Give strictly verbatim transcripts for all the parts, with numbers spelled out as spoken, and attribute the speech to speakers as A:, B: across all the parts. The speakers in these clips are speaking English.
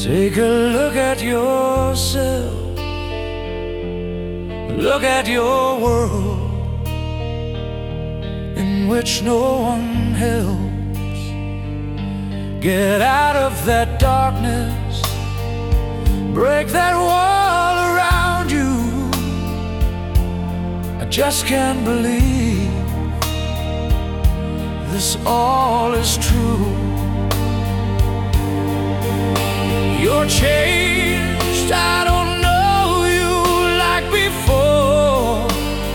A: Take a look at yourself. Look at your world, in which no one helps. Get out of that darkness, break that wall around you. I just can't believe this all is true. You're changed, I don't know you like before.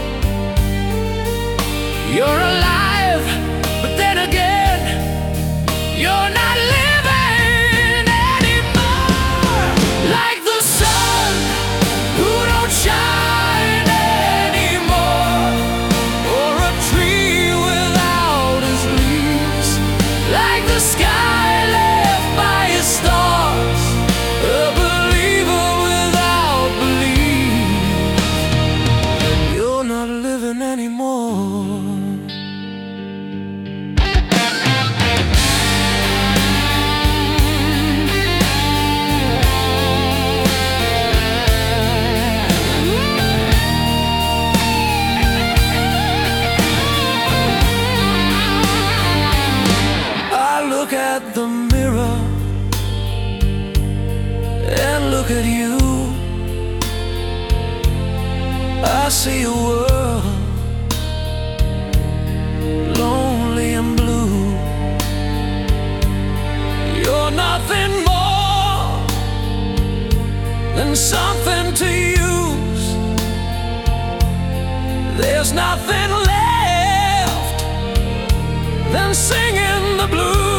A: You're alive, but then again, you're not living anymore. Like the sun who don't shine anymore, or a tree without its leaves. Like the sky left by its stars, a believer without belief. You're not living anymore. Look at the mirror and look at you. I see a world lonely and blue. You're nothing more than something to use. There's nothing left than singing the blues.